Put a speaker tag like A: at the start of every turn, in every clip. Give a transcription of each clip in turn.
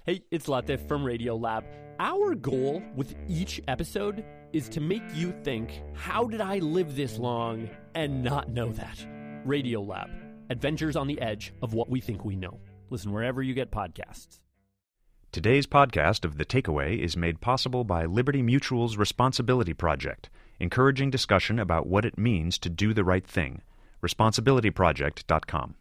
A: Hey, it's Latif from Radiolab. Our goal with each episode is to make you think, how did I live this long and not know that? Radiolab, adventures on the edge of what we think we know. Listen wherever you get podcasts.
B: Today's podcast of The Takeaway is made possible by Liberty Mutual's Responsibility Project, encouraging discussion about what it means to do the right thing. Responsibilityproject.com.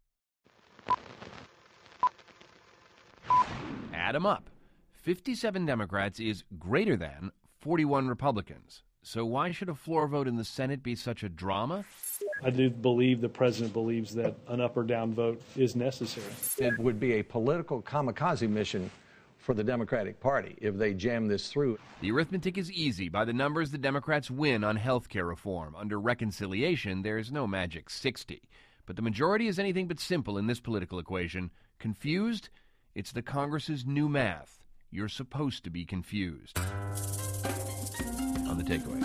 C: Add them up. 57 Democrats is greater than 41 Republicans. So why should a floor vote in the Senate be such a drama?
D: I do believe the president believes that an up or down vote is necessary.
E: It would be a political kamikaze mission for the Democratic Party if they jam this through.
C: The arithmetic is easy. By the numbers, the Democrats win on health care reform. Under reconciliation, there is no magic 60. But the majority is anything but simple in this political equation. Confused? It's the Congress's new math. You're supposed to be confused. On The Takeaway.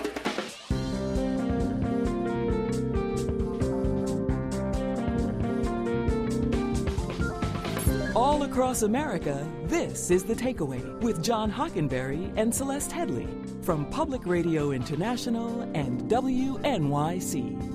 F: All across America, this is The Takeaway with John Hockenberry and Celeste Headley from Public Radio International and WNYC.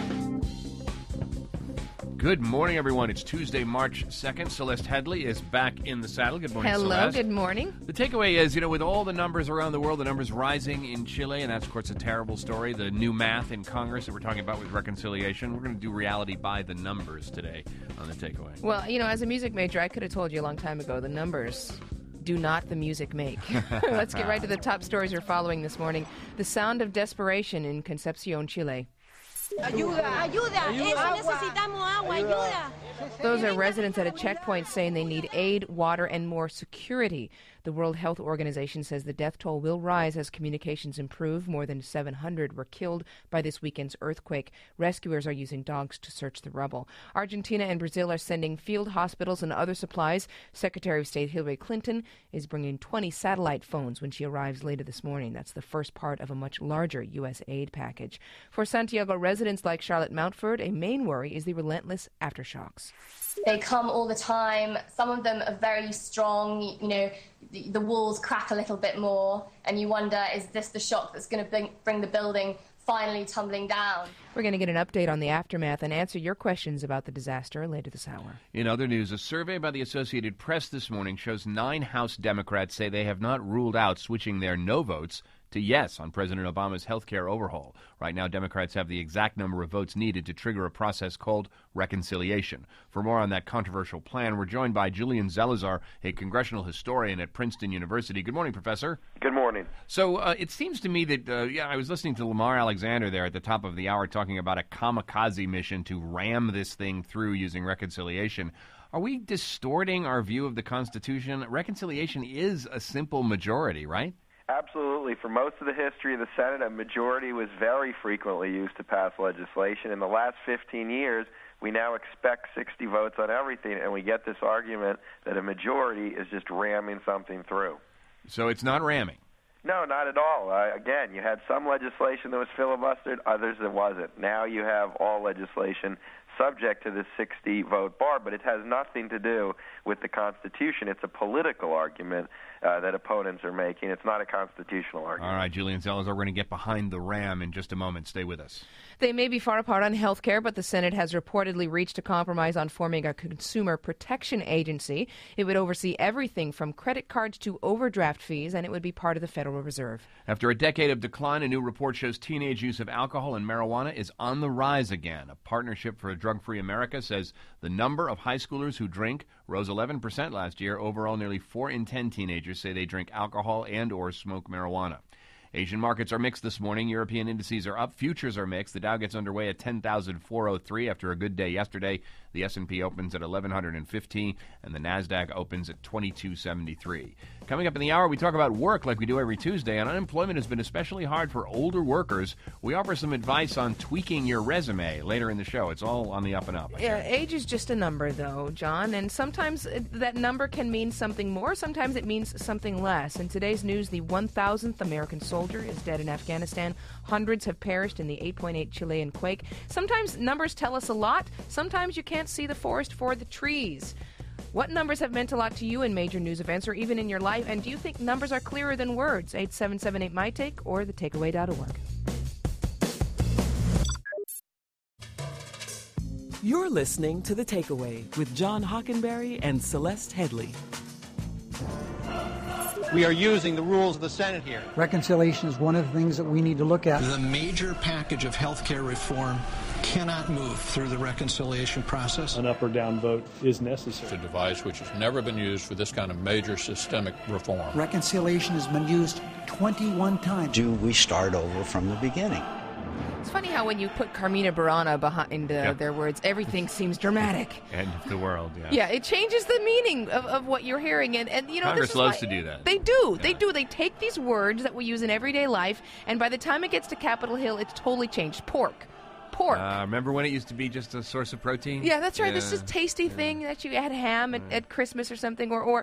C: Good morning, everyone. It's Tuesday, March 2nd. Celeste Headley is back in the saddle. Good morning,
G: Hello,
C: Celeste.
G: good morning.
C: The takeaway is, with all the numbers around the world, the numbers rising in Chile, and that's, of course, a terrible story. The new math in Congress that we're talking about with reconciliation. We're going to do reality by the numbers today on The Takeaway.
G: Well, as a music major, I could have told you a long time ago, the numbers do not the music make. Let's get right to the top stories we're following this morning. The sound of desperation in Concepcion, Chile.
H: Ayuda, ayuda, eso necesitamos agua, ayuda.
G: Those are residents at a checkpoint saying they need aid, water, and more security. The World Health Organization says the death toll will rise as communications improve. More than 700 were killed by this weekend's earthquake. Rescuers are using dogs to search the rubble. Argentina and Brazil are sending field hospitals and other supplies. Secretary of State Hillary Clinton is bringing 20 satellite phones when she arrives later this morning. That's the first part of a much larger U.S. aid package. For Santiago residents like Charlotte Mountford, a main worry is the relentless aftershocks.
I: They come all the time. Some of them are very strong. The walls crack a little bit more, and you wonder, is this the shock that's going to bring the building finally tumbling down?
G: We're going to get an update on the aftermath and answer your questions about the disaster later this hour.
C: In other news, a survey by the Associated Press this morning shows 9 House Democrats say they have not ruled out switching their no votes to yes on President Obama's health care overhaul. Right now, Democrats have the exact number of votes needed to trigger a process called reconciliation. For more on that controversial plan, we're joined by Julian Zalazar, a congressional historian at Princeton University. Good morning, Professor.
J: Good morning.
C: So it seems to me that, I was listening to Lamar Alexander there at the top of the hour talking about a kamikaze mission to ram this thing through using reconciliation. Are we distorting our view of the Constitution? Reconciliation is a simple majority, right?
J: Absolutely. For most of the history of the Senate, a majority was very frequently used to pass legislation. In the last 15 years, we now expect 60 votes on everything, and we get this argument that a majority is just ramming something through.
C: So it's not ramming?
J: No, not at all. Again, you had some legislation that was filibustered, others that wasn't. Now you have all legislation subject to this 60-vote bar, but it has nothing to do with the Constitution. It's a political argument that opponents are making. It's not a constitutional argument.
C: All right, Julian Zalazar, we're going to get behind the ram in just a moment. Stay with us.
G: They may be far apart on health care, but the Senate has reportedly reached a compromise on forming a consumer protection agency. It would oversee everything from credit cards to overdraft fees, and it would be part of the Federal Reserve.
C: After a decade of decline, a new report shows teenage use of alcohol and marijuana is on the rise again. A Partnership for a Drug-Free America says the number of high schoolers who drink rose 11% last year. Overall, nearly 4 in 10 teenagers say they drink alcohol and or smoke marijuana. Asian markets are mixed this morning. European indices are up. Futures are mixed. The Dow gets underway at 10,403 after a good day yesterday. The S&P opens at 1,115, and the NASDAQ opens at 2,273. Coming up in the hour, we talk about work like we do every Tuesday, and unemployment has been especially hard for older workers. We offer some advice on tweaking your resume later in the show. It's all on the up and up.
G: Yeah, age is just a number, though, John, and sometimes that number can mean something more. Sometimes it means something less. In today's news, the 1,000th American soldier is dead in Afghanistan. Hundreds have perished in the 8.8 Chilean quake. Sometimes numbers tell us a lot. Sometimes you can't see the forest for the trees. What numbers have meant a lot to you in major news events or even in your life? And do you think numbers are clearer than words? 877-8MY-TAKE or thetakeaway.org.
F: You're listening to The Takeaway with John Hockenberry and Celeste Headlee.
K: We are using the rules of the Senate here.
L: Reconciliation is one of the things that we need to look at.
M: The major package of health care reform cannot move through the reconciliation process.
D: An up or down vote is necessary.
N: It's a device which has never been used for this kind of major systemic reform.
L: Reconciliation has been used 21 times.
O: Do we start over from the beginning?
G: It's funny how when you put Carmina Burana behind their words, everything seems dramatic.
C: End of the world, yeah.
G: Yeah, it changes the meaning of what you're hearing. And you know,
C: Congress
G: this is
C: loves to do that.
G: They do. Yeah. They do. They take these words that we use in everyday life, and by the time it gets to Capitol Hill, it's totally changed. Pork.
C: Remember when it used to be just a source of protein?
G: Yeah, that's right. This is tasty thing that you had ham at Christmas or something, or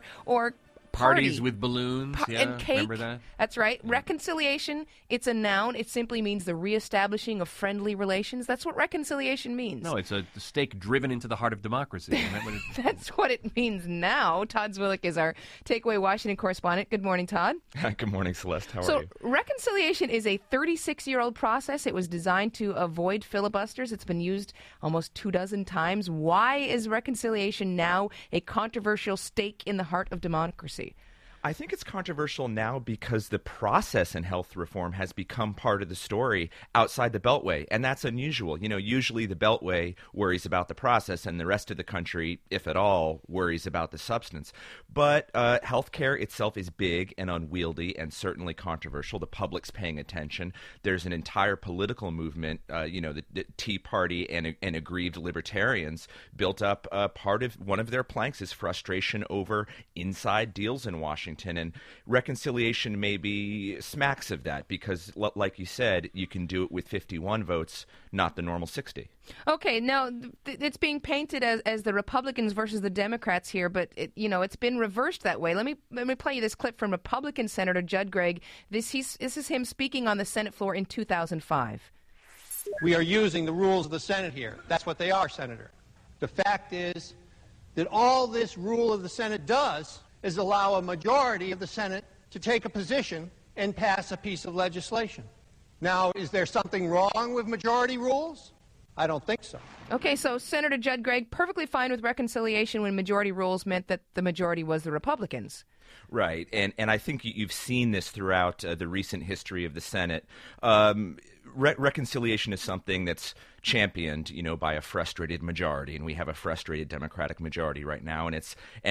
C: parties with balloons,
G: and cake.
C: Remember that?
G: That's right. Yeah. Reconciliation, it's a noun. It simply means the reestablishing of friendly relations. That's what reconciliation means.
C: No, it's a stake driven into the heart of democracy. Isn't that what
G: That's what it means now. Todd Zwillich is our Takeaway Washington correspondent. Good morning, Todd.
P: Good morning, Celeste. How are you?
G: So reconciliation is a 36-year-old process. It was designed to avoid filibusters. It's been used almost 24 times. Why is reconciliation now a controversial stake in the heart of democracy?
P: I think it's controversial now because the process in health reform has become part of the story outside the Beltway, and that's unusual. You know, usually the Beltway worries about the process and the rest of the country, if at all, worries about the substance. But healthcare itself is big and unwieldy and certainly controversial. The public's paying attention. There's an entire political movement, the Tea Party and aggrieved libertarians built up one of their planks is frustration over inside deals in Washington. And reconciliation maybe smacks of that because, like you said, you can do it with 51 votes, not the normal 60. Okay,
G: now it's being painted as the Republicans versus the Democrats here, but it's been reversed that way. Let me play you this clip from Republican Senator Judd Gregg. This is him speaking on the Senate floor in 2005.
K: We are using the rules of the Senate here. That's what they are, Senator. The fact is that all this rule of the Senate does is allow a majority of the Senate to take a position and pass a piece of legislation. Now, is there something wrong with majority rules? I don't think so.
G: Okay, so Senator Judd Gregg perfectly fine with reconciliation when majority rules meant that the majority was the Republicans.
P: Right, and I think you've seen this throughout the recent history of the Senate. Reconciliation is something that's championed, by a frustrated majority, and we have a frustrated Democratic majority right now, and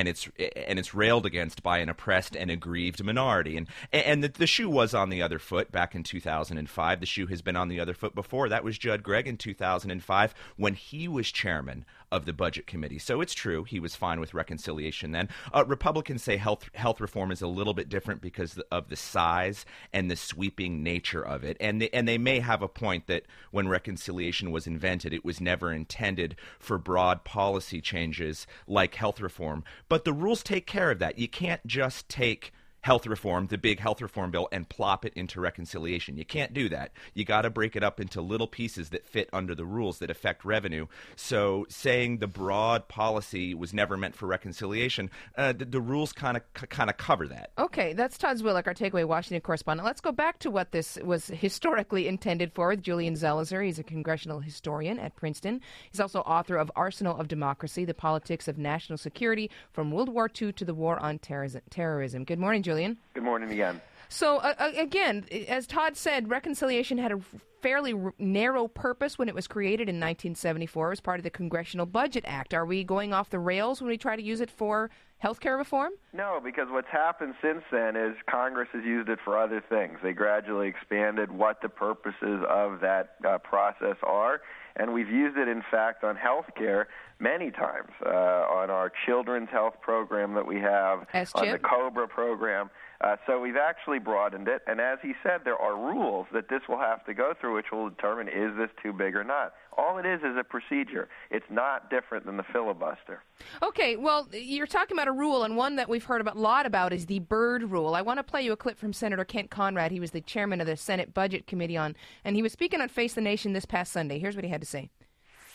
P: it's railed against by an oppressed and aggrieved minority, and the shoe was on the other foot back in 2005. The shoe has been on the other foot before. That was Judd Gregg in 2005 when he was chairman of the Budget Committee. So it's true he was fine with reconciliation then. Republicans say health reform is a little bit different because of the size and the sweeping nature of it, and they may have a point that when reconciliation was invented, it was never intended for broad policy changes like health reform. But the rules take care of that. You can't just take health reform, the big health reform bill, and plop it into reconciliation. You can't do that. You got to break it up into little pieces that fit under the rules that affect revenue. So saying the broad policy was never meant for reconciliation, the rules kind of cover that.
G: Okay, that's Todd Zwillich, our Takeaway Washington correspondent. Let's go back to what this was historically intended for with Julian Zelizer. He's a congressional historian at Princeton. He's also author of Arsenal of Democracy, The Politics of National Security from World War II to the War on Terrorism. Good morning, Julian.
J: Good morning again.
G: So, again, as Todd said, reconciliation had a fairly narrow purpose when it was created in 1974 as part of the Congressional Budget Act. Are we going off the rails when we try to use it for health care reform?
J: No, because what's happened since then is Congress has used it for other things. They gradually expanded what the purposes of that process are, and we've used it, in fact, on health care many times, on our children's health program that we have, on the COBRA program. So we've actually broadened it, and as he said, there are rules that this will have to go through which will determine is this too big or not. All it is a procedure. It's not different than the filibuster.
G: Okay, well, you're talking about a rule, and one that we've heard a lot about is the Byrd Rule. I want to play you a clip from Senator Kent Conrad. He was the chairman of the Senate Budget Committee and he was speaking on Face the Nation this past Sunday. Here's what he had to say.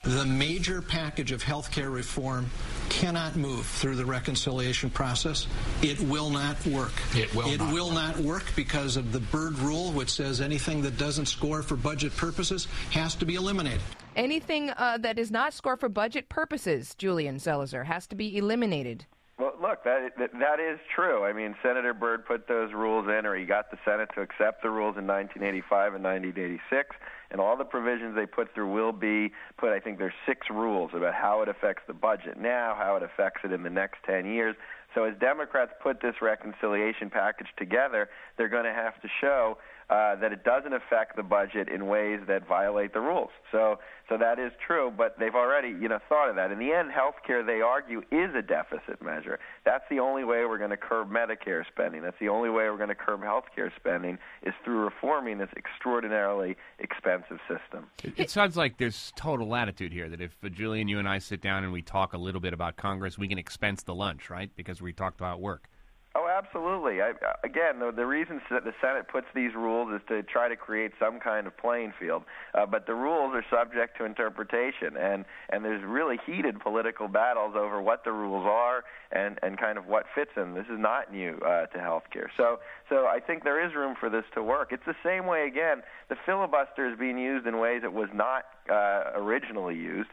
M: The major package of health care reform cannot move through the reconciliation process. It will not work. It will not work because of the Byrd Rule, which says anything that doesn't score for budget purposes has to be eliminated.
G: Anything that does not score for budget purposes, Julian Zelizer, has to be eliminated.
J: Well, look, that is true. I mean, Senator Byrd put those rules in, or he got the Senate to accept the rules in 1985 and 1986, and all the provisions they put through will be put. I think there's 6 rules about how it affects the budget now, how it affects it in the next 10 years. So as Democrats put this reconciliation package together, they're going to have to show that it doesn't affect the budget in ways that violate the rules. So that is true, but they've already, thought of that. In the end, health care, they argue, is a deficit measure. That's the only way we're going to curb Medicare spending. That's the only way we're going to curb health care spending is through reforming this extraordinarily expensive system.
C: It sounds like there's total latitude here, that if, Julian, you and I sit down and we talk a little bit about Congress, we can expense the lunch, right? Because we talked about work.
J: Oh, absolutely. Again, the reason that the Senate puts these rules is to try to create some kind of playing field. But the rules are subject to interpretation, and there's really heated political battles over what the rules are and kind of what fits in. This is not new to health care. So I think there is room for this to work. It's the same way, again, the filibuster is being used in ways it was not originally used,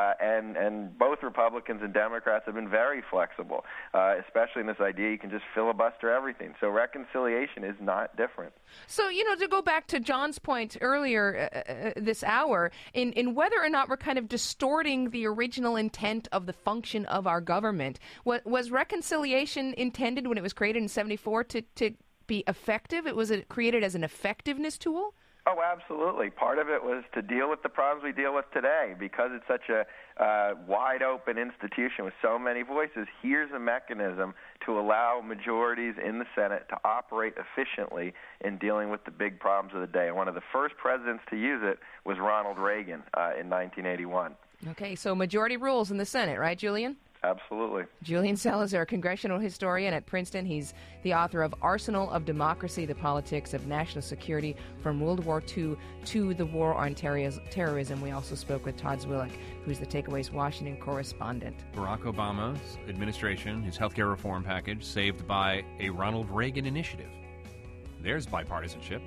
J: and both Republicans and Democrats have been very flexible, especially in this idea you can just filibuster everything. So reconciliation is not different.
G: So, to go back to John's point earlier this hour, in whether or not we're kind of distorting the original intent of the function of our government, was reconciliation intended when it was created in 1974 to be effective? Was it created as an effectiveness tool?
J: Oh, absolutely. Part of it was to deal with the problems we deal with today. Because it's such a wide-open institution with so many voices, here's a mechanism to allow majorities in the Senate to operate efficiently in dealing with the big problems of the day. And one of the first presidents to use it was Ronald Reagan in 1981.
G: Okay, so majority rules in the Senate, right, Julian?
J: Absolutely.
G: Julian Zelizer, a congressional historian at Princeton. He's the author of Arsenal of Democracy, The Politics of National Security from World War II to the War on Terrorism. We also spoke with Todd Zwillich, who's the Takeaways Washington correspondent.
C: Barack Obama's administration, his health care reform package, saved by a Ronald Reagan initiative. There's bipartisanship.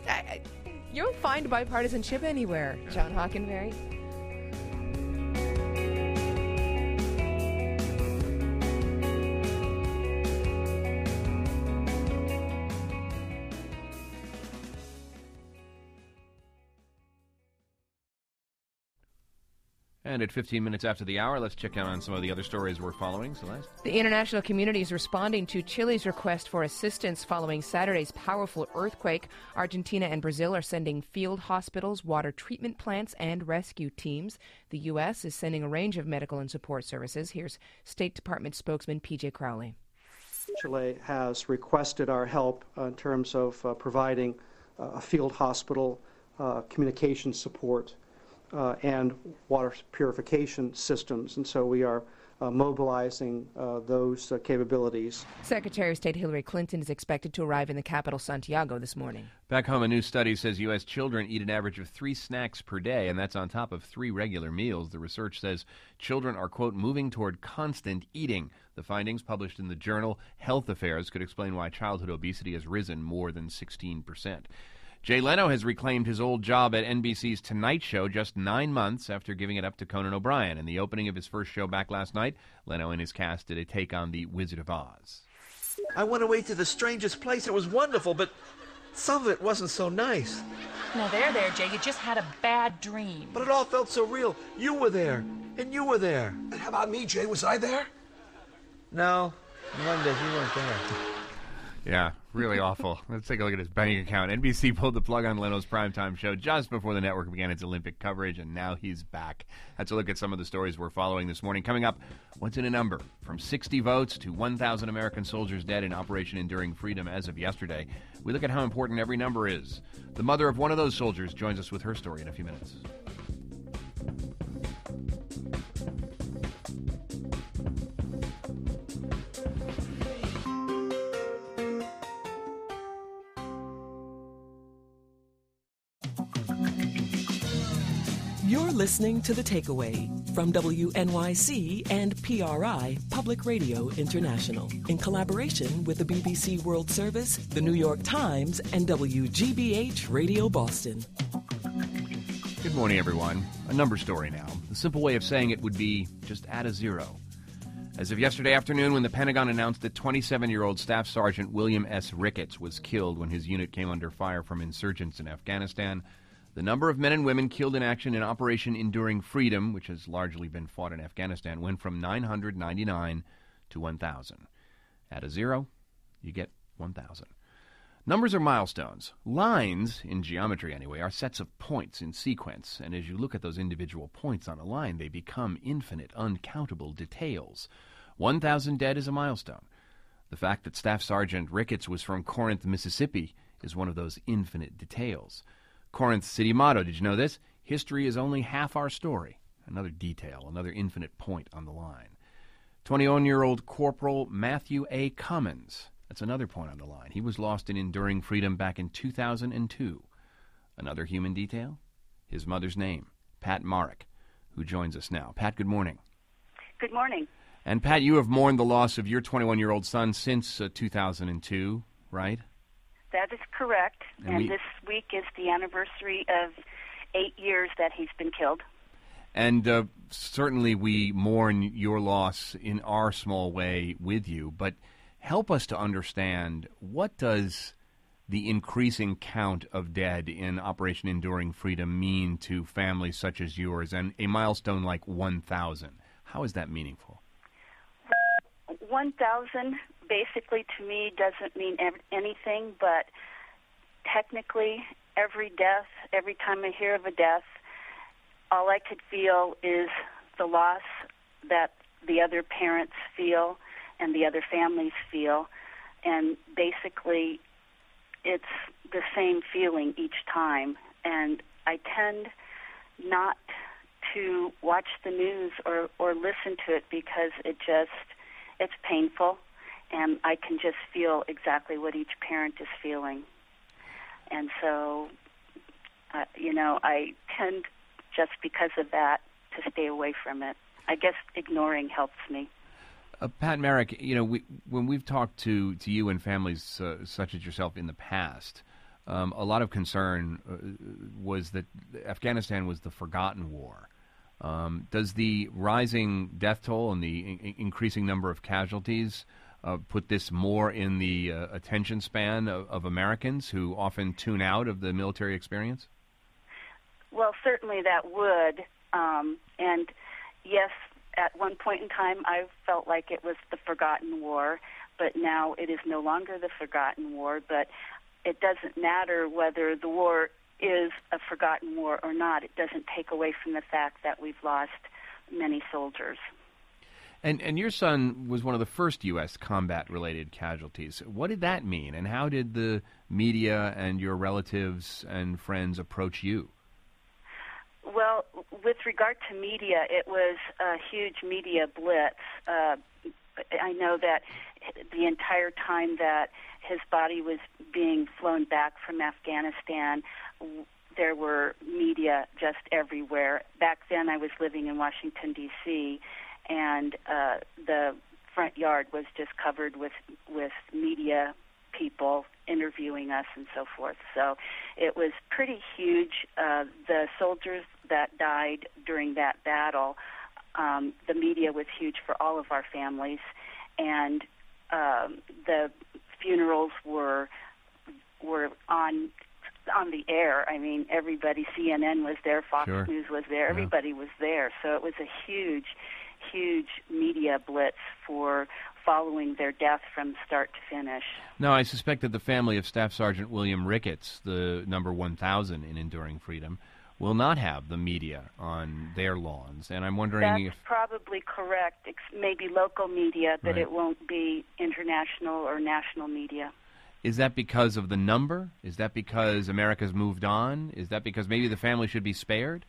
G: You don't find bipartisanship anywhere, John Hockenberry.
C: And at 15 minutes after the hour, let's check out on some of the other stories we're following. Celeste?
G: The international community is responding to Chile's request for assistance following Saturday's powerful earthquake. Argentina and Brazil are sending field hospitals, water treatment plants, and rescue teams. The U.S. is sending a range of medical and support services. Here's State Department spokesman P.J. Crowley.
Q: Chile has requested our help in terms of providing a field hospital, communication support, and water purification systems. And so we are mobilizing those capabilities.
G: Secretary of State Hillary Clinton is expected to arrive in the capital, Santiago, this morning.
C: Back home, a new study says U.S. children eat an average of 3 snacks per day, and that's on top of 3 regular meals. The research says children are, quote, moving toward constant eating. The findings, published in the journal Health Affairs, could explain why childhood obesity has risen more than 16%. Jay Leno has reclaimed his old job at NBC's Tonight Show just 9 months after giving it up to Conan O'Brien. In the opening of his first show back last night, Leno and his cast did a take on The Wizard of Oz.
R: I went away to the strangest place. It was wonderful, but some of it wasn't so nice.
S: Now, there, Jay. You just had a bad dream.
R: But it all felt so real. You were there, and you were there.
T: And how about me, Jay? Was I there?
R: No, Monday, you weren't there.
C: Yeah, really awful. Let's take a look at his bank account. NBC pulled the plug on Leno's primetime show just before the network began its Olympic coverage, and now he's back. That's a look at some of the stories we're following this morning. Coming up, what's in a number? From 60 votes to 1,000 American soldiers dead in Operation Enduring Freedom as of yesterday. We look at how important every number is. The mother of one of those soldiers joins us with her story in a few minutes.
F: You're listening to The Takeaway from WNYC and PRI, Public Radio International, in collaboration with the BBC World Service, the New York Times, and WGBH Radio Boston.
C: Good morning, everyone. A number story now. The simple way of saying it would be just add a zero. As of yesterday afternoon, when the Pentagon announced that 27-year-old Staff Sergeant William S. Ricketts was killed when his unit came under fire from insurgents in Afghanistan, the number of men and women killed in action in Operation Enduring Freedom, which has largely been fought in Afghanistan, went from 999 to 1,000. Add a zero, you get 1,000. Numbers are milestones. Lines, in geometry anyway, are sets of points in sequence, and as you look at those individual points on a line, they become infinite, uncountable details. 1,000 dead is a milestone. The fact that Staff Sergeant Ricketts was from Corinth, Mississippi, is one of those infinite details. Corinth's city motto, did you know this? History is only half our story. Another detail, another infinite point on the line. 21-year-old Corporal Matthew A. Cummins. That's another point on the line. He was lost in Enduring Freedom back in 2002. Another human detail? His mother's name, Pat Marek, who joins us now. Pat, good morning.
U: Good morning.
C: And Pat, you have mourned the loss of your 21-year-old son since 2002, right?
U: That is correct.
C: And
U: this week is the anniversary of 8 years that he's been killed.
C: And certainly we mourn your loss in our small way with you, but help us to understand, what does the increasing count of dead in Operation Enduring Freedom mean to families such as yours, and a milestone like 1,000? How is that meaningful?
U: 1,000 basically to me doesn't mean anything, but technically every death, every time I hear of a death, all I could feel is the loss that the other parents feel and the other families feel, and basically it's the same feeling each time. And I tend not to watch the news or listen to it because it's painful, and I can just feel exactly what each parent is feeling. And so, I tend, just because of that, to stay away from it. I guess ignoring helps me.
C: Pat Marek, when we've talked to you and families such as yourself in the past, a lot of concern was that Afghanistan was the forgotten war. Does the rising death toll and the increasing number of casualties put this more in the attention span of Americans who often tune out of the military experience?
U: Well, certainly that would. And yes, at one point in time, I felt like it was the forgotten war, but now it is no longer the forgotten war. But it doesn't matter whether the war is a forgotten war or not. It doesn't take away from the fact that we've lost many soldiers.
C: And your son was one of the first U.S. combat-related casualties. What did that mean, and how did the media and your relatives and friends approach you?
U: Well, with regard to media, it was a huge media blitz. I know that the entire time that his body was being flown back from Afghanistan, there were media just everywhere. Back then I was living in Washington, D.C., and the front yard was just covered with media people interviewing us and so forth. So it was pretty huge. The soldiers that died during that battle, the media was huge for all of our families, and the funerals were on the air. I mean, everybody, CNN was there, Fox
C: Sure.
U: News was there, everybody was there. So it was a huge media blitz for following their death from start to finish.
C: Now, I suspect that the family of Staff Sergeant William Ricketts, the number 1,000 in Enduring Freedom, will not have the media on their lawns. And I'm wondering
U: That's probably correct. Maybe local media, but
C: Right.
U: it won't be international or national media.
C: Is that because of the number? Is that because America's moved on? Is that because maybe the family should be spared?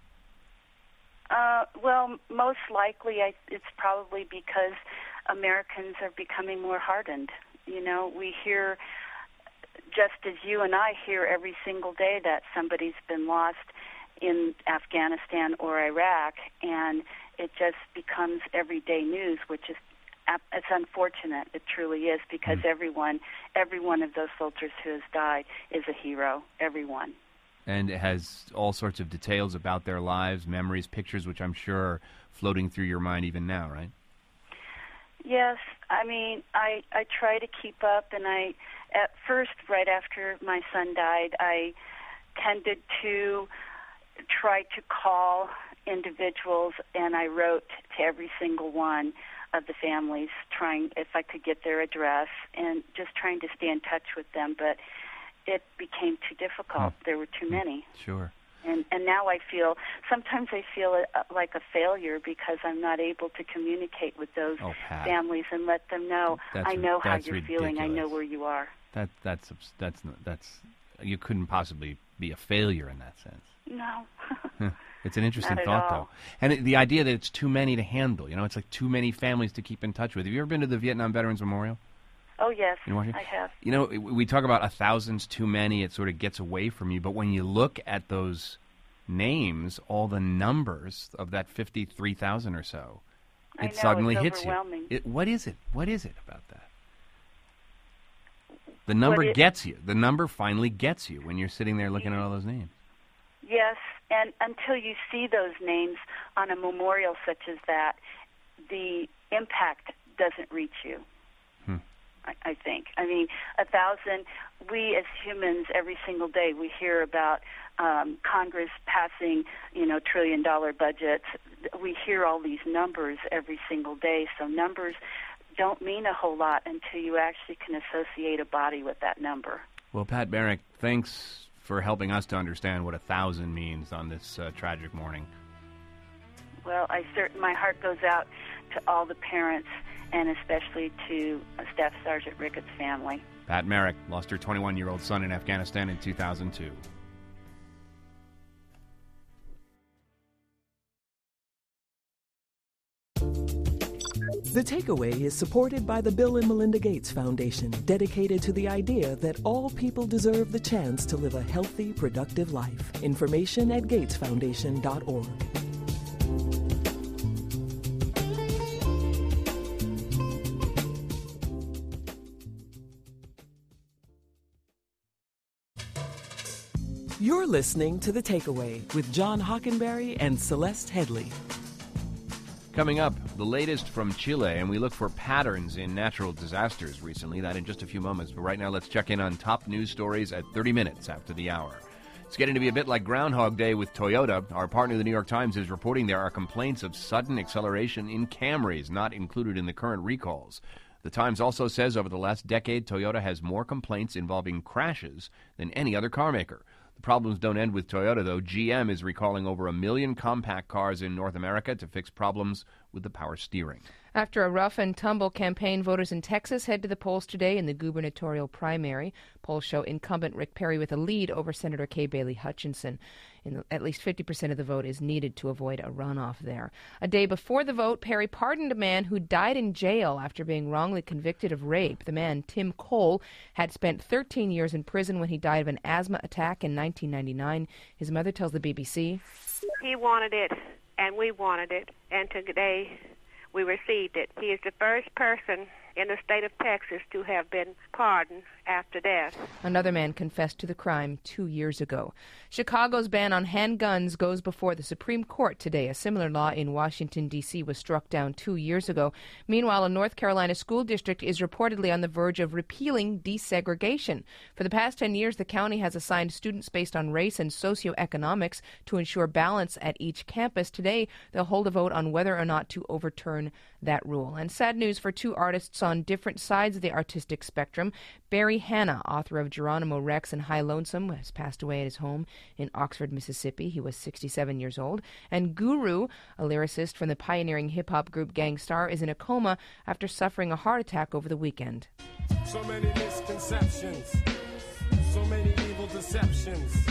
U: Well, most likely it's probably because Americans are becoming more hardened. You know, we hear, just as you and I hear every single day, that somebody's been lost in Afghanistan or Iraq, and it just becomes everyday news, which is it's unfortunate. It truly is, because every one of those soldiers who has died is a hero. Everyone.
C: And it has all sorts of details about their lives, memories, pictures, which I'm sure are floating through your mind even now, right?
U: Yes. I mean, I try to keep up, and at first, right after my son died, I tended to try to call individuals, and I wrote to every single one of the families, trying if I could get their address and just trying to stay in touch with them. But it became too difficult. There were too many.
C: Sure.
U: And now sometimes I feel like a failure because I'm not able to communicate with those families and let them know, I know how you're feeling, I know where you are.
C: That's you couldn't possibly be a failure in that sense.
U: No.
C: It's an interesting thought, though. And the idea that it's too many to handle, it's like too many families to keep in touch with. Have you ever been to the Vietnam Veterans Memorial?
U: Oh, yes, I have.
C: We talk about 1,000's too many. It sort of gets away from you. But when you look at those names, all the numbers of that 53,000 or so, it suddenly hits you. What is it? What is it about that? The number gets you. The number finally gets you when you're sitting there looking at all those names.
U: Yes, and until you see those names on a memorial such as that, the impact doesn't reach you. I think. I mean, 1,000, we as humans, every single day, we hear about Congress passing, $1 trillion budgets. We hear all these numbers every single day, so numbers don't mean a whole lot until you actually can associate a body with that number.
C: Well, Pat Barrick, thanks for helping us to understand what 1,000 means on this tragic morning.
U: Well, my heart goes out to all the parents, and especially to Staff Sergeant Ricketts' family.
C: Pat Merrick lost her 21-year-old son in Afghanistan in 2002.
F: The Takeaway is supported by the Bill and Melinda Gates Foundation, dedicated to the idea that all people deserve the chance to live a healthy, productive life. Information at gatesfoundation.org. You're listening to The Takeaway with John Hockenberry and Celeste Headley.
C: Coming up, the latest from Chile, and we look for patterns in natural disasters recently. That in just a few moments. But right now, let's check in on top news stories at 30 minutes after the hour. It's getting to be a bit like Groundhog Day with Toyota. Our partner, the New York Times, is reporting there are complaints of sudden acceleration in Camrys, not included in the current recalls. The Times also says over the last decade, Toyota has more complaints involving crashes than any other car maker. The problems don't end with Toyota, though. GM is recalling over 1 million compact cars in North America to fix problems with the power steering.
G: After a rough-and-tumble campaign, voters in Texas head to the polls today in the gubernatorial primary. Polls show incumbent Rick Perry with a lead over Senator Kay Bailey Hutchinson. At least 50% of the vote is needed to avoid a runoff there. A day before the vote, Perry pardoned a man who died in jail after being wrongly convicted of rape. The man, Tim Cole, had spent 13 years in prison when he died of an asthma attack in 1999. His mother tells the BBC,
A: "He wanted it, and we wanted it, and today we received it. He is the first person in the state of Texas to have been pardoned after death."
G: Another man confessed to the crime 2 years ago. Chicago's ban on handguns goes before the Supreme Court today. A similar law in Washington, D.C. was struck down 2 years ago. Meanwhile, a North Carolina school district is reportedly on the verge of repealing desegregation. For the past 10 years, the county has assigned students based on race and socioeconomics to ensure balance at each campus. Today, they'll hold a vote on whether or not to overturn that rule. And sad news for two artists on different sides of the artistic spectrum. Barry Hannah, author of Geronimo Rex and High Lonesome, has passed away at his home in Oxford, Mississippi. He was 67 years old. And Guru, a lyricist from the pioneering hip-hop group Gang Starr, is in a coma after suffering a heart attack over the weekend.
V: So many misconceptions, so many evil deceptions.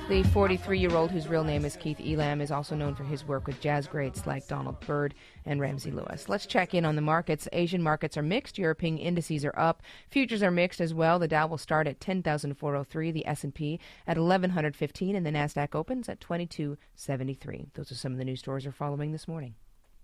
G: The 43-year-old, whose real name is Keith Elam, is also known for his work with jazz greats like Donald Byrd and Ramsey Lewis. Let's check in on the markets. Asian markets are mixed. European indices are up. Futures are mixed as well. The Dow will start at 10,403, the S&P at 1,115, and the Nasdaq opens at 2273. Those are some of the news stories we're following this morning.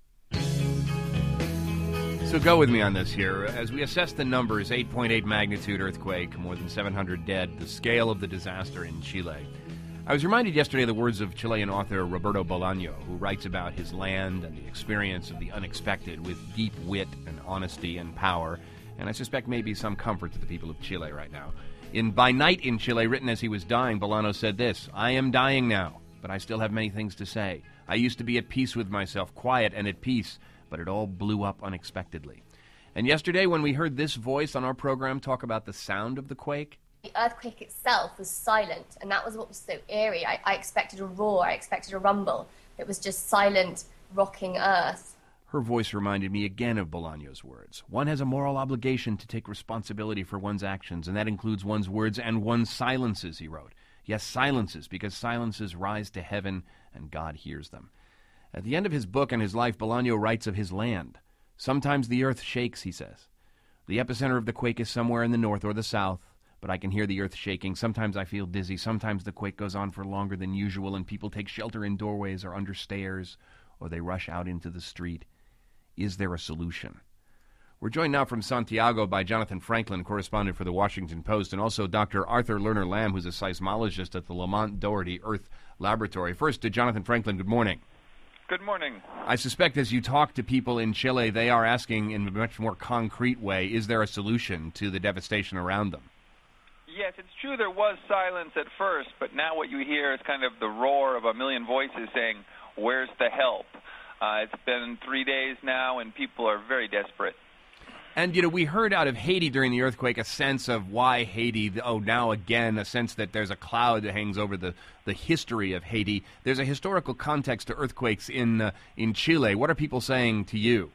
C: So go with me on this here. As we assess the numbers, 8.8 magnitude earthquake, more than 700 dead, the scale of the disaster in Chile. I was reminded yesterday of the words of Chilean author Roberto Bolaño, who writes about his land and the experience of the unexpected with deep wit and honesty and power, and I suspect maybe some comfort to the people of Chile right now. In By Night in Chile, written as he was dying, Bolaño said this: "I am dying now, but I still have many things to say. I used to be at peace with myself, quiet and at peace, but it all blew up unexpectedly." And yesterday, when we heard this voice on our program talk about the sound of the quake,
I: the earthquake itself was silent, and that was what was so eerie. I expected a roar, I expected a rumble. It was just silent, rocking earth.
C: her voice reminded me again of Bolaño's words. One has a moral obligation to take responsibility for one's actions, and that includes one's words and one's silences, he wrote. Yes, silences, because silences rise to heaven, and God hears them. At the end of his book and his life, Bolaño writes of his land. Sometimes the earth shakes, he says. The epicenter of the quake is somewhere in the north or the south, but I can hear the earth shaking. Sometimes I feel dizzy. Sometimes the quake goes on for longer than usual, and people take shelter in doorways or under stairs, or they rush out into the street. Is there a solution? We're joined now from Santiago by Jonathan Franklin, correspondent for The Washington Post, and also Dr. Arthur Lerner Lamb, who's a seismologist at the Lamont Doherty Earth Laboratory. First, to Jonathan Franklin, good morning.
B: Good morning.
C: I suspect as you talk to people in Chile, they are asking in a much more concrete way, is there a solution to the devastation around them?
B: Yes, it's true there was silence at first, but now what you hear is kind of the roar of a million voices saying, where's the help? It's been 3 days now, and people are very desperate.
C: And, we heard out of Haiti during the earthquake a sense of why Haiti, now again, a sense that there's a cloud that hangs over the history of Haiti. There's a historical context to earthquakes in Chile. What are people saying to you?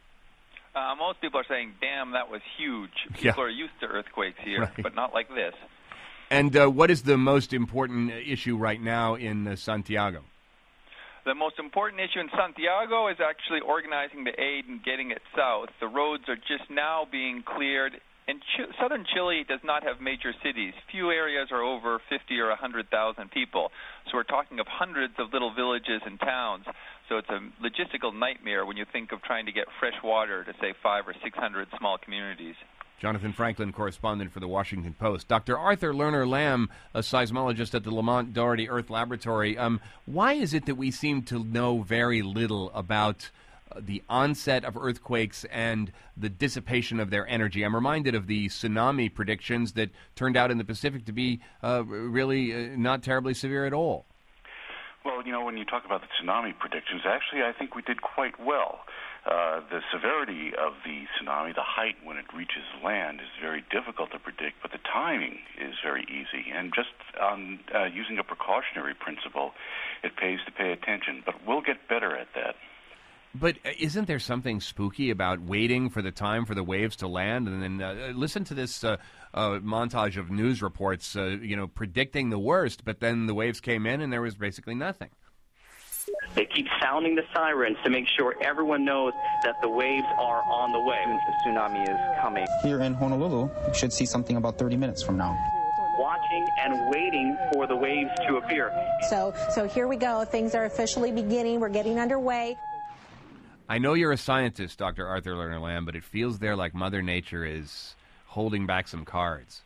B: Most people are saying, damn, that was huge. People are used to earthquakes here, right, but not like this.
C: And what is the most important issue right now in Santiago?
B: The most important issue in Santiago is actually organizing the aid and getting it south. The roads are just now being cleared. And southern Chile does not have major cities. Few areas are over 50 or 100,000 people. So we're talking of hundreds of little villages and towns. So it's a logistical nightmare when you think of trying to get fresh water to, say, 500 or 600 small communities.
C: Jonathan Franklin, correspondent for The Washington Post. Dr. Arthur Lerner Lamb, a seismologist at the Lamont Doherty Earth Laboratory. Why is it that we seem to know very little about the onset of earthquakes and the dissipation of their energy? I'm reminded of the tsunami predictions that turned out in the Pacific to be really not terribly severe at all.
V: Well, when you talk about the tsunami predictions, actually I think we did quite well. The severity of the tsunami, the height when it reaches land, is very difficult to predict, but the timing is very easy. And just on using a precautionary principle, it pays to pay attention. But we'll get better at that.
C: But isn't there something spooky about waiting for the time for the waves to land? And then listen to this montage of news reports, predicting the worst, but then the waves came in and there was basically nothing.
W: They keep sounding the sirens to make sure everyone knows that the waves are on the way.
X: The tsunami is coming.
Y: Here in Honolulu, you should see something about 30 minutes from now.
W: Watching and waiting for the waves to appear.
Z: So here we go. Things are officially beginning. We're getting underway.
C: I know you're a scientist, Dr. Arthur Lerner Lamb, but it feels there like Mother Nature is holding back some cards.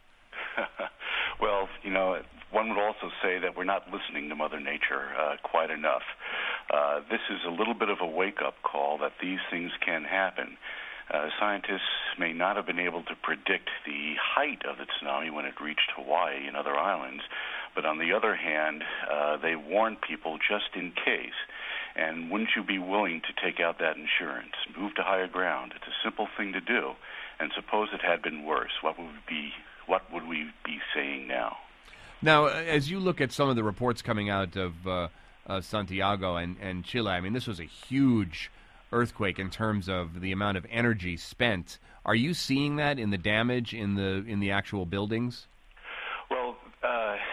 V: Well, one would also say that we're not listening to Mother Nature quite enough. This is a little bit of a wake-up call that these things can happen. Scientists may not have been able to predict the height of the tsunami when it reached Hawaii and other islands, but on the other hand, they warned people just in case. And wouldn't you be willing to take out that insurance, move to higher ground? It's a simple thing to do. And suppose it had been worse. What would we be saying now?
C: Now, as you look at some of the reports coming out of Santiago and Chile, I mean, this was a huge earthquake in terms of the amount of energy spent. Are you seeing that in the damage in the actual buildings?
V: Well,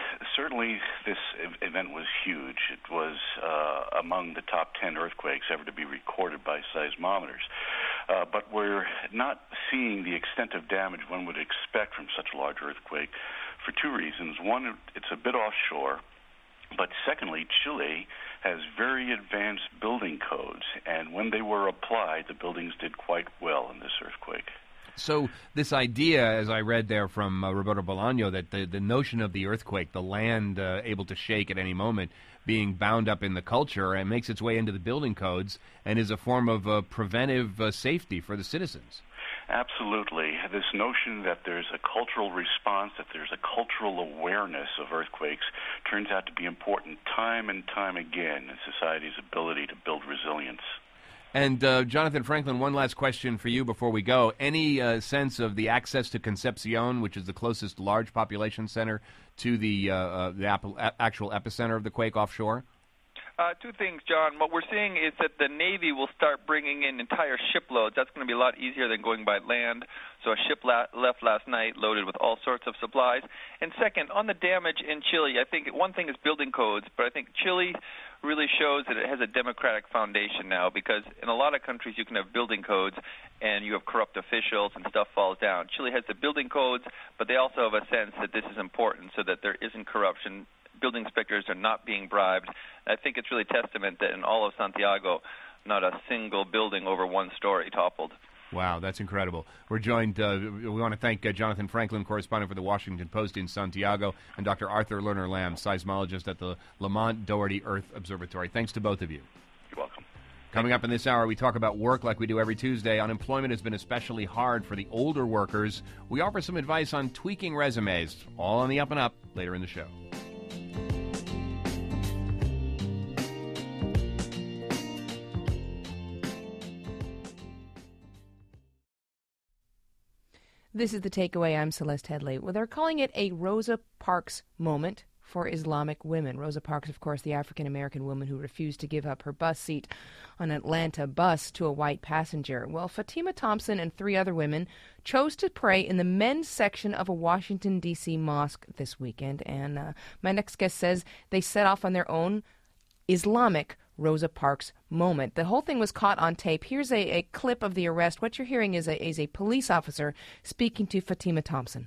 V: certainly this event was huge. It was among the top 10 earthquakes ever to be recorded by seismometers. But we're not seeing the extent of damage one would expect from such a large earthquake for two reasons. One, it's a bit offshore. But secondly, Chile has very advanced building codes, and when they were applied, the buildings did quite well in this earthquake.
C: So this idea, as I read there from Roberto Bolaño, that the notion of the earthquake, the land able to shake at any moment, being bound up in the culture, and makes its way into the building codes and is a form of preventive safety for the citizens.
V: Absolutely. This notion that there's a cultural response, that there's a cultural awareness of earthquakes turns out to be important time and time again in society's ability to build resilience.
C: And Jonathan Franklin, one last question for you before we go. Any sense of the access to Concepcion, which is the closest large population center to the actual epicenter of the quake offshore?
B: Two things, John. What we're seeing is that the Navy will start bringing in entire shiploads. That's going to be a lot easier than going by land. So a ship left last night loaded with all sorts of supplies. And second, on the damage in Chile, I think one thing is building codes, but I think Chile really shows that it has a democratic foundation now, because in a lot of countries you can have building codes and you have corrupt officials and stuff falls down. Chile has the building codes, but they also have a sense that this is important so that there isn't corruption. Building inspectors are not being bribed. I think it's really testament that in all of Santiago, not a single building over one story toppled.
C: Wow, that's incredible. We're joined, we want to thank Jonathan Franklin, correspondent for the Washington Post in Santiago, and Dr. Arthur Lerner Lamb, seismologist at the Lamont Doherty Earth Observatory. Thanks to both of you.
V: You're welcome.
C: Coming up in this hour, we talk about work like we do every Tuesday. Unemployment has been especially hard for the older workers. We offer some advice on tweaking resumes, all on the up and up, later in the show.
G: This is The Takeaway. I'm Celeste Headley. Well, they're calling it a Rosa Parks moment for Islamic women. Rosa Parks, of course, the African-American woman who refused to give up her bus seat on an Atlanta bus to a white passenger. Well, Fatima Thompson and 3 other women chose to pray in the men's section of a Washington, D.C. mosque this weekend. And my next guest says they set off on their own Islamic Rosa Parks moment. The whole thing was caught on tape. Here's a clip of the arrest. What you're hearing is a police officer speaking to Fatima Thompson.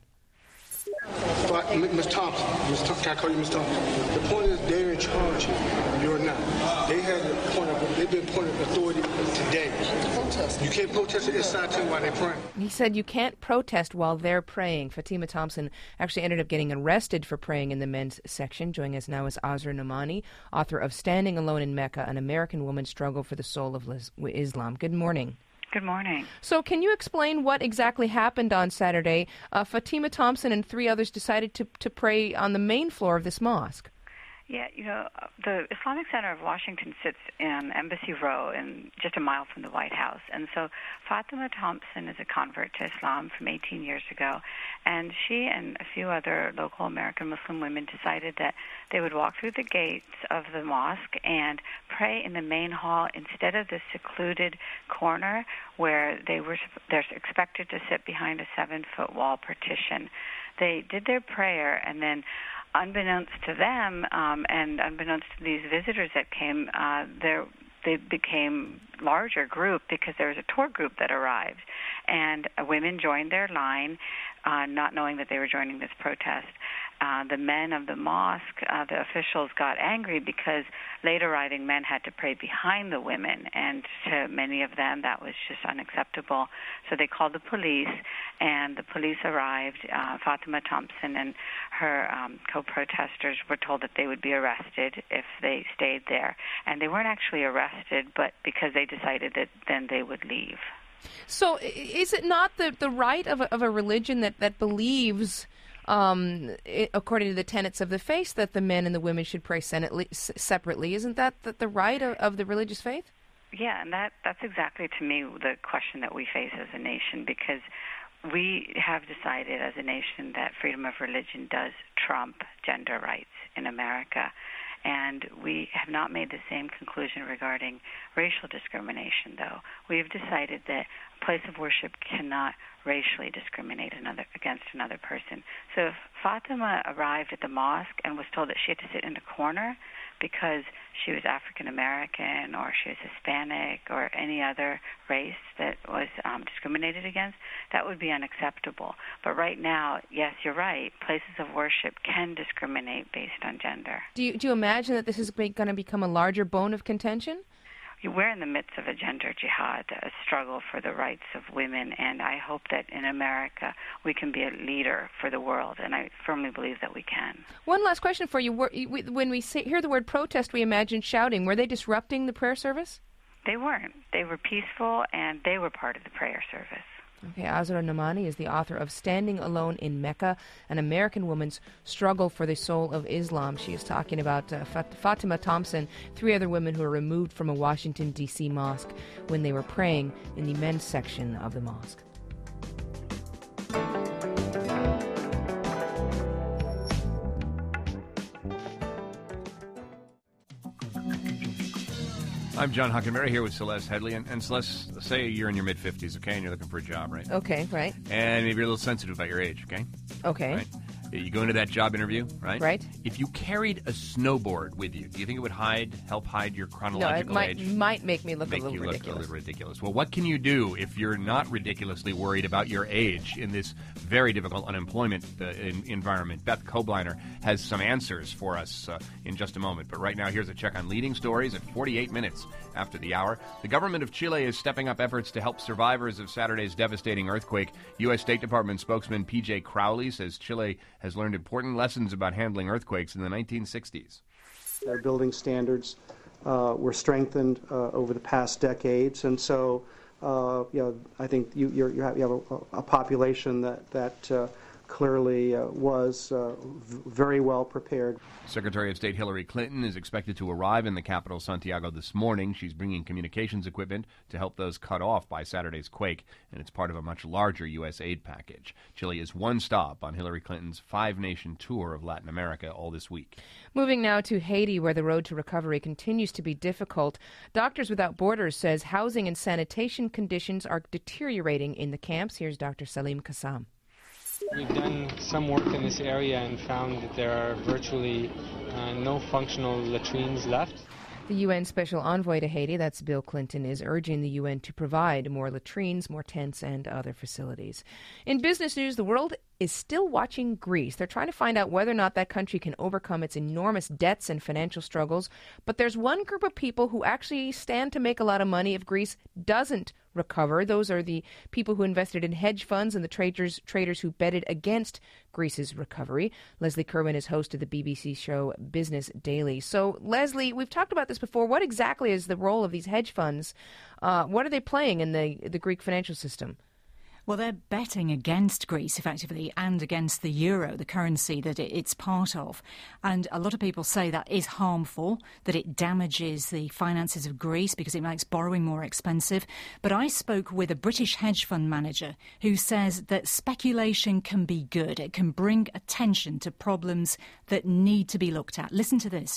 D: But Ms. Thompson, can I call you Ms. Thompson? The point is they're in charge here. You're not. They've been pointing authority today. You can't protest it inside too while they're praying.
G: He said you can't protest while they're praying. Fatima Thompson actually ended up getting arrested for praying in the men's section. Joining us now is Azra Nomani, author of Standing Alone in Mecca, An American Woman's Struggle for the Soul of Islam. Good morning.
E: Good morning.
G: So can you explain what exactly happened on Saturday? Fatima Thompson and 3 others decided to pray on the main floor of this mosque.
E: Yeah, the Islamic Center of Washington sits in Embassy Row, and just a mile from the White House. And so Fatima Thompson is a convert to Islam from 18 years ago, and she and a few other local American Muslim women decided that they would walk through the gates of the mosque and pray in the main hall instead of the secluded corner where they're expected to sit behind a 7-foot wall partition. They did their prayer, and then unbeknownst to them and unbeknownst to these visitors that came, they became larger group because there was a tour group that arrived, and women joined their line, not knowing that they were joining this protest. The men of the mosque, the officials got angry because late arriving men had to pray behind the women, and to many of them that was just unacceptable. So they called the police, and the police arrived. Fatima Thompson and her co-protesters were told that they would be arrested if they stayed there. And they weren't actually arrested, but because they decided that then they would leave.
G: So is it not the right of a religion that believes, according to the tenets of the faith, that the men and the women should pray separately? Isn't that the right of the religious faith?
E: Yeah, and that's exactly, to me, the question that we face as a nation, because we have decided as a nation that freedom of religion does trump gender rights in America. And we have not made the same conclusion regarding racial discrimination, though. We've decided that a place of worship cannot racially discriminate against another person. So if Fatima arrived at the mosque and was told that she had to sit in a corner because she was African American or she was Hispanic or any other race that was discriminated against, that would be unacceptable. But right now, yes, you're right, places of worship can discriminate based on gender.
G: Do you imagine that this is going to become a larger bone of contention?
E: We're in the midst of a gender jihad, a struggle for the rights of women, and I hope that in America we can be a leader for the world, and I firmly believe that we can.
G: One last question for you. When we hear the word protest, we imagine shouting. Were they disrupting the prayer service?
E: They weren't. They were peaceful, and they were part of the prayer service.
G: Okay, Azra Nomani is the author of Standing Alone in Mecca, an American woman's struggle for the soul of Islam. She is talking about Fatima Thompson, 3 other women who were removed from a Washington, D.C. mosque when they were praying in the men's section of the mosque.
C: I'm John Hockenberry here with Celeste Headley. And Celeste, say you're in your mid-50s, okay, and you're looking for a job, right?
G: Okay, right.
C: And maybe you're a little sensitive about your age, okay?
G: Okay.
C: Right? You go into that job interview, right?
G: Right.
C: If you carried a snowboard with you, do you think it would help hide your chronological age?
G: No, it might make me look a little
C: ridiculous. Well, what can you do if you're not ridiculously worried about your age in this very difficult unemployment environment? Beth Kobliner has some answers for us in just a moment. But right now, here's a check on leading stories at 48 minutes after the hour. The government of Chile is stepping up efforts to help survivors of Saturday's devastating earthquake. U.S. State Department spokesman P.J. Crowley says Chile has learned important lessons about handling earthquakes in the 1960s.
Q: Our building standards were strengthened over the past decades, and so I think you have a population that clearly was very well prepared.
C: Secretary of State Hillary Clinton is expected to arrive in the capital, Santiago, this morning. She's bringing communications equipment to help those cut off by Saturday's quake, and it's part of a much larger U.S. aid package. Chile is one stop on Hillary Clinton's 5-nation tour of Latin America all this week.
G: Moving now to Haiti, where the road to recovery continues to be difficult. Doctors Without Borders says housing and sanitation conditions are deteriorating in the camps. Here's Dr. Salim Kassam.
H: We've done some work in this area and found that there are virtually no functional latrines left.
G: The UN Special Envoy to Haiti, that's Bill Clinton, is urging the UN to provide more latrines, more tents, and other facilities. In business news, the world is still watching Greece. They're trying to find out whether or not that country can overcome its enormous debts and financial struggles. But there's one group of people who actually stand to make a lot of money if Greece doesn't recover. Those are the people who invested in hedge funds and the traders who betted against Greece's recovery. Leslie Kerwin is host of the BBC show Business Daily. So, Leslie, we've talked about this before. What exactly is the role of these hedge funds? What are they playing in the Greek financial system?
K: Well, they're betting against Greece, effectively, and against the euro, the currency that it's part of. And a lot of people say that is harmful, that it damages the finances of Greece because it makes borrowing more expensive. But I spoke with a British hedge fund manager who says that speculation can be good. It can bring attention to problems that need to be looked at. Listen to this.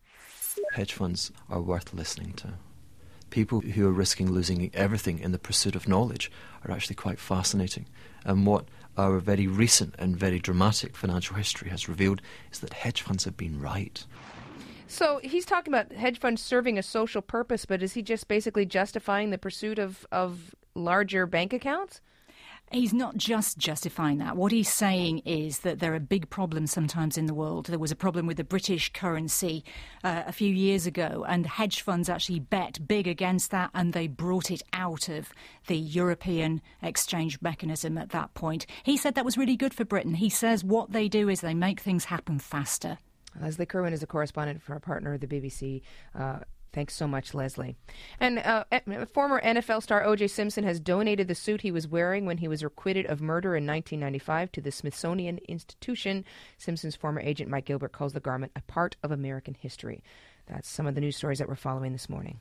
L: Hedge funds are worth listening to. People who are risking losing everything in the pursuit of knowledge are actually quite fascinating. And what our very recent and very dramatic financial history has revealed is that hedge funds have been right.
G: So he's talking about hedge funds serving a social purpose, but is he just basically justifying the pursuit of larger bank accounts?
K: He's not just justifying that. What he's saying is that there are big problems sometimes in the world. There was a problem with the British currency a few years ago, and hedge funds actually bet big against that, and they brought it out of the European exchange mechanism at that point. He said that was really good for Britain. He says what they do is they make things happen faster.
G: Leslie Kerwin is a correspondent for our partner, the BBC. Thanks so much, Leslie. And former NFL star O.J. Simpson has donated the suit he was wearing when he was acquitted of murder in 1995 to the Smithsonian Institution. Simpson's former agent, Mike Gilbert, calls the garment a part of American history. That's some of the news stories that we're following this morning.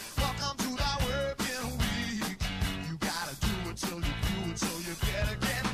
N: Till you get again.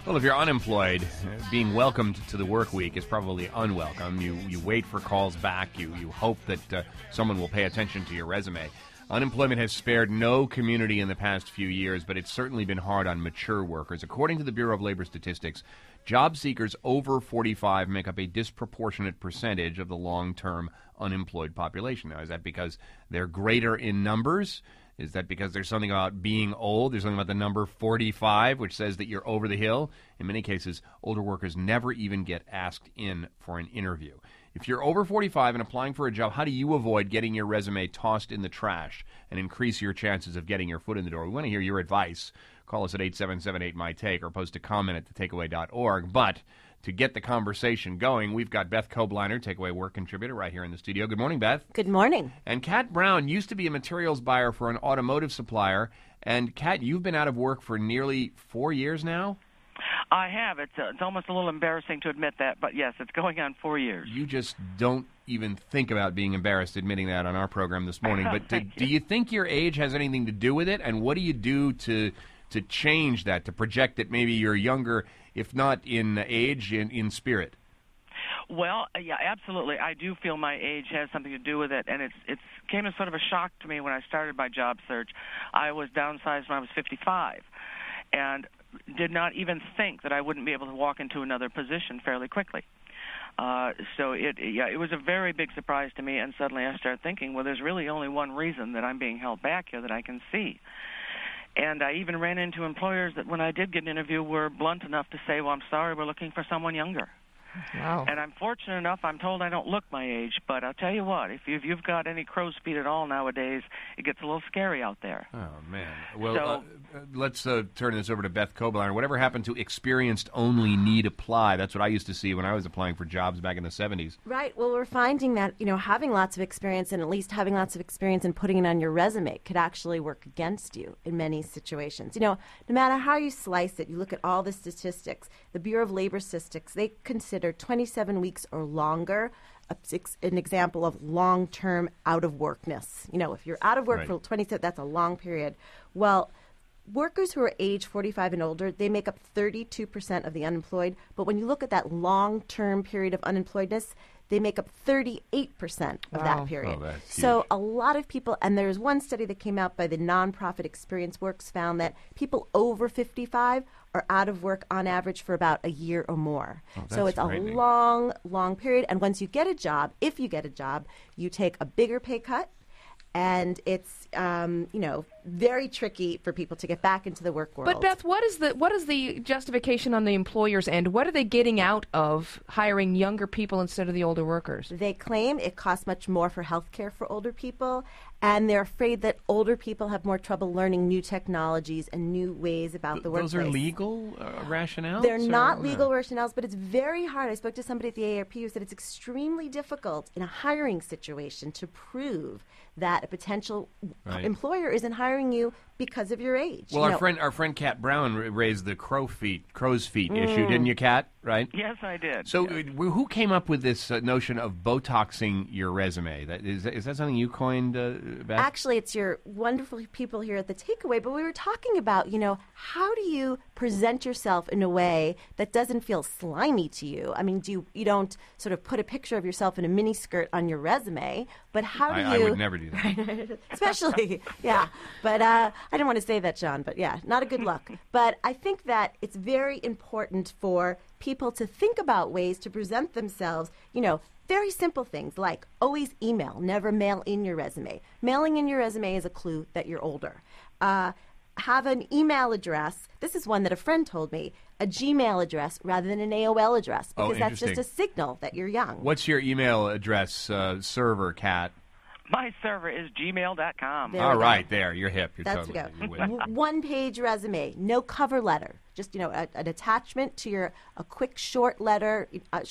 C: Well, if you're unemployed, being welcomed to the work week is probably unwelcome. You wait for calls back. You hope that someone will pay attention to your resume. Unemployment has spared no community in the past few years, but it's certainly been hard on mature workers. According to the Bureau of Labor Statistics, job seekers over 45 make up a disproportionate percentage of the long-term unemployed population. Now, is that because they're greater in numbers? Is that because there's something about being old? There's something about the number 45, which says that you're over the hill? In many cases, older workers never even get asked in for an interview. If you're over 45 and applying for a job, how do you avoid getting your resume tossed in the trash and increase your chances of getting your foot in the door? We want to hear your advice. Call us at 877-8MY-TAKE or post a comment at thetakeaway.org. But to get the conversation going, we've got Beth Kobliner, Takeaway Work contributor, right here in the studio. Good morning, Beth.
J: Good morning.
C: And Kat Brown used to be a materials buyer for an automotive supplier. And Kat, you've been out of work for nearly 4 years now?
M: I have. It's almost a little embarrassing to admit that, but yes, it's going on 4 years.
C: You just don't even think about being embarrassed admitting that on our program this morning. But do you think your age has anything to do with it? And what do you do to change that, to project that maybe you're younger, if not in age, in spirit?
M: Well, yeah, absolutely. I do feel my age has something to do with it, and it came as sort of a shock to me when I started my job search. I was downsized when I was 55, and did not even think that I wouldn't be able to walk into another position fairly quickly. So it was a very big surprise to me, and suddenly I started thinking, well, there's really only one reason that I'm being held back here that I can see. And I even ran into employers that when I did get an interview were blunt enough to say, well, I'm sorry, we're looking for someone younger.
G: Wow.
M: And I'm fortunate enough, I'm told I don't look my age, but I'll tell you what, if you've got any crow's feet at all nowadays, it gets a little scary out there.
C: Oh, man. Well, let's turn this over to Beth Kobliner. Whatever happened to experienced only need apply? That's what I used to see when I was applying for jobs back in the 70s.
J: Right. Well, we're finding that, having lots of experience and at least having lots of experience and putting it on your resume could actually work against you in many situations. No matter how you slice it, you look at all the statistics, the Bureau of Labor Statistics, they consider 27 weeks or longer an example of long-term out-of-workness. If you're out of work for 27, that's a long period. Well, workers who are age 45 and older, they make up 32% of the unemployed. But when you look at that long-term period of unemployedness, they make up 38% of that period.
C: Oh, that's
J: so
C: huge.
J: a lot of people, and there's one study that came out by the nonprofit Experience Works found that people over 55 are out of work on average for about a year or more. So it's a long, long period. And once you get a job, if you get a job, you take a bigger pay cut. And it's, very tricky for people to get back into the work world.
G: But Beth, what is the justification on the employer's end? What are they getting out of hiring younger people instead of the older workers?
J: They claim it costs much more for health care for older people, and they're afraid that older people have more trouble learning new technologies and new ways about the workplace.
C: Those are legal rationales?
J: They're not legal rationales, but it's very hard. I spoke to somebody at the AARP who said it's extremely difficult in a hiring situation to prove that a potential employer isn't hiring you because of your age.
C: Well, our friend Kat Brown raised the crow's feet issue, didn't you, Kat? Right?
M: Yes, I did.
C: So, who came up with this notion of Botoxing your resume? Is that something you coined, Beth?
J: Actually, it's your wonderful people here at the Takeaway. But we were talking about, how do you present yourself in a way that doesn't feel slimy to you? I mean, you don't sort of put a picture of yourself in a miniskirt on your resume, but how do you?
C: I would never do that.
J: Especially, yeah. But I didn't want to say that, John. But yeah, not a good look. But I think that it's very important for people to think about ways to present themselves, very simple things like always email, never mail in your resume. Mailing in your resume is a clue that you're older. Have an email address. This is one that a friend told me, a Gmail address rather than an AOL address, because that's just a signal that you're young.
C: What's your email address server, Kat?
M: My server is gmail.com.
C: All right, there. You're hip. You're
J: That's
C: totally
J: one-page resume, no cover letter. Just, an attachment to a quick short letter,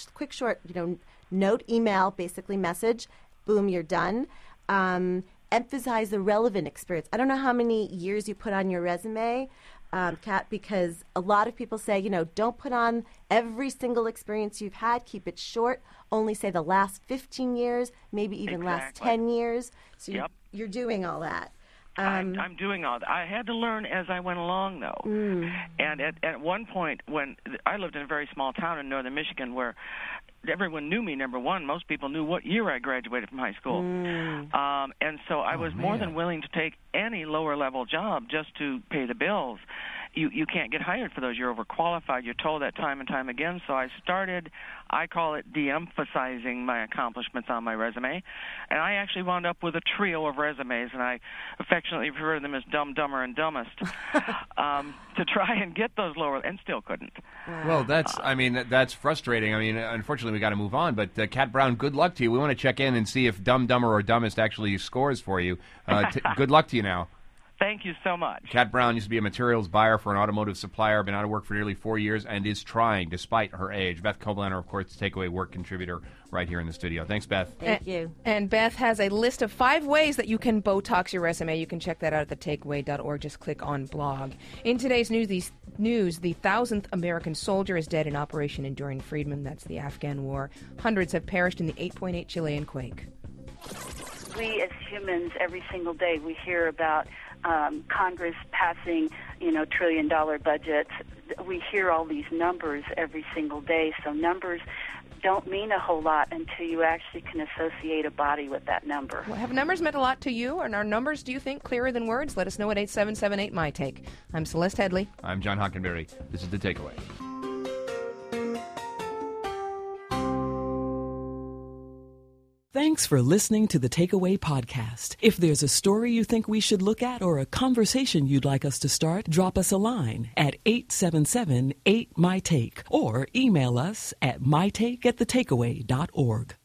J: note, email, basically message. Boom, you're done. Emphasize the relevant experience. I don't know how many years you put on your resume, Kat, because a lot of people say, don't put on every single experience you've had. Keep it short. Only say the last 15 years, maybe even last 10 years. So you're doing all that.
M: I'm doing all that. I had to learn as I went along, though. And at one point, when I lived in a very small town in northern Michigan where everyone knew me, number one. Most people knew what year I graduated from high school. And so I was more than willing to take any lower-level job just to pay the bills. You can't get hired for those. You're overqualified. You're told that time and time again. So I call it de-emphasizing my accomplishments on my resume. And I actually wound up with a trio of resumes, and I affectionately refer to them as Dumb, Dumber, and Dumbest, to try and get those lower, and still couldn't.
C: Well, that's frustrating. I mean, unfortunately, we got to move on. But Kat Brown, good luck to you. We want to check in and see if Dumb, Dumber, or Dumbest actually scores for you. Good luck to you now.
M: Thank you so much.
C: Kat Brown used to be a materials buyer for an automotive supplier, been out of work for nearly 4 years, and is trying despite her age. Beth Koblaner, of course, Takeaway work contributor right here in the studio. Thanks, Beth.
J: Thank you.
G: And Beth has a list of 5 ways that you can Botox your resume. You can check that out at thetakeaway.org. Just click on blog. In today's news, the 1,000th American soldier is dead in Operation Enduring Freedom. That's the Afghan war. Hundreds have perished in the 8.8 Chilean quake.
U: We as humans, every single day, we hear about Congress passing, trillion-dollar budgets. We hear all these numbers every single day, so numbers don't mean a whole lot until you actually can associate a body with that number.
G: Well, have numbers meant a lot to you? And are numbers, do you think, clearer than words? Let us know at 877-8MyTake. I'm Celeste Headley.
C: I'm John Hockenberry. This is The Takeaway.
F: Thanks for listening to the Takeaway podcast. If there's a story you think we should look at or a conversation you'd like us to start, drop us a line at 877-8MyTake or email us at mytake@thetakeaway.org.